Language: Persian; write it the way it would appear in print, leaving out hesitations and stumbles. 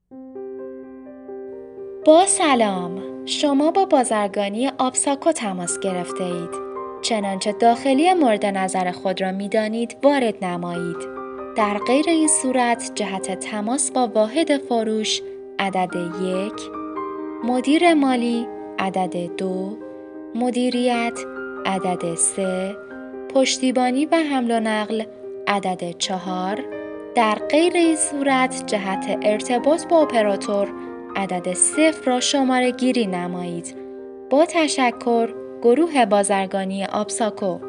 با سلام، شما با بازرگانی آبساکو تماس گرفته اید. چنانچه داخلی مورد نظر خود را می دانید وارد نمایید. در غیر این صورت جهت تماس با واحد فروش عدد 1، مدیر مالی عدد 2، مدیریت عدد 3، پشتیبانی و حمل و نقل عدد 4، در غیر این صورت جهت ارتباط با اپراتور عدد 0 را شماره گیری نمایید. با تشکر، گروه بازرگانی آبساکو.